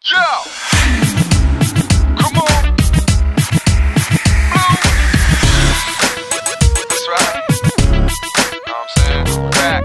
Yo! Come on! Blow! That's right. Know what I'm saying? Back.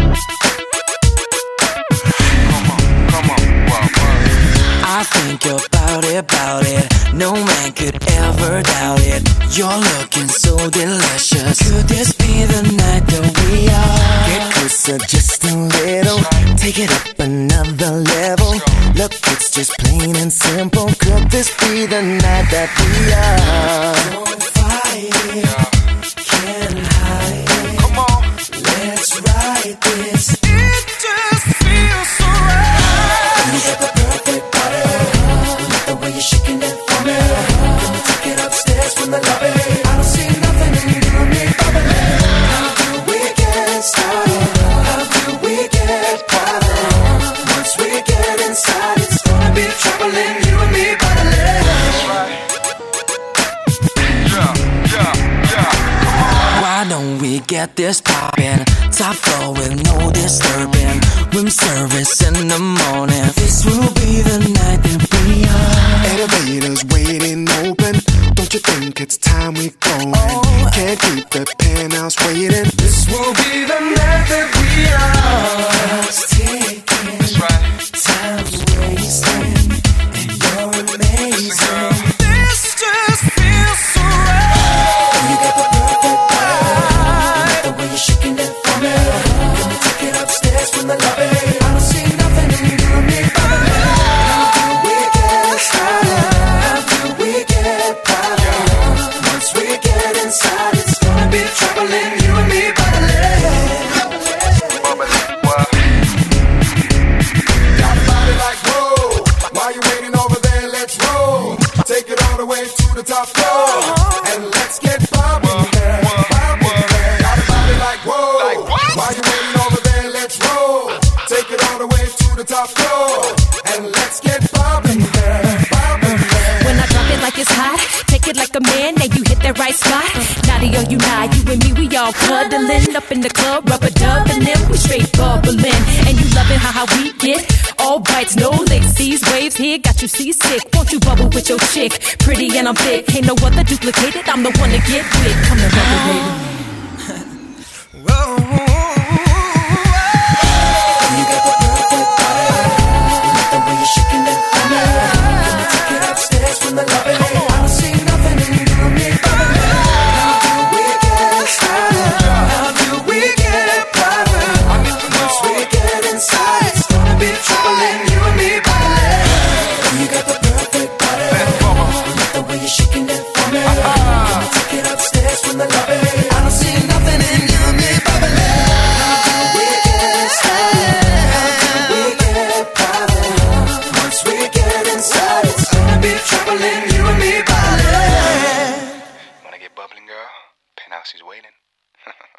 Come on, I think about it. No man could ever doubt it. You're looking so delicious. Could this be the night that we are? Get closer just a little. Take it up another level. Look, it's just plain and simple. Could this be the night that we are? Don't fight it. Can't hide it. come on! Let's ride this. It just feels so right! You got the perfect body. Love the way you're shaking it for me. Can you take it upstairs from the lobby? I don't see nothing in you and me bubbling. How do we get started? How do we get private? Once we get inside, it's gonna be trouble in you and me bubbling. That's right. Yeah. Why don't we get this poppin'? Top floor with no disturbing. Room service in the morning. This will be the night that we are. Elevators waiting open. Don't you think it's time we going? Can't keep the penthouse waiting. This will be the night that we are. It's ticking. That's right. Time's wasting. And you're amazing. This just feels so right! You got the perfect body. Love the way you're shaking it for me. Can you take it upstairs from the lobby? I don't see nothing in you and me bubbling. How do we get started? How do we get private? Once we get inside, it's gonna be trouble in you and me bubbling. Got a body like whoa. While you waiting over there, let's roll. Take it all the way to the top floor. And let's get poppin' there. Poppin' there. Got a body like whoa. Like what? While you waiting over there, let's roll. Take it all the way to the top floor. And let's get poppin' there. Poppin' there. When I drop it like it's hot, take it like a man, now you hit that right spot. Naughty or you not, you and me, we all cuddling up in the club, rubber dubbing them, we straight bubbling. And you loving how we get all bites, no licks. These waves here got you seasick. Won't you bubble with your chick? Pretty and I'm thick, ain't no other duplicated. I'm the one to get with. Come to rubber, baby. You got the perfect body. Love the way you're shaking it for me. Can you take it upstairs from the lobby? I don't see nothing in you and me bubbling. How do we get started? How do we get private? Once we get inside, it's gonna be trouble in you and me bubbling. You got the perfect body. Love the way you're shaking it for me. Can you take it upstairs from the lobby? I don't see nothing in you and me bubbling. How do we get started? How do we get private? Once we get inside, it's gonna be trouble in you and me bubbling. Wanna get bubbling, girl? Penthouse is waiting.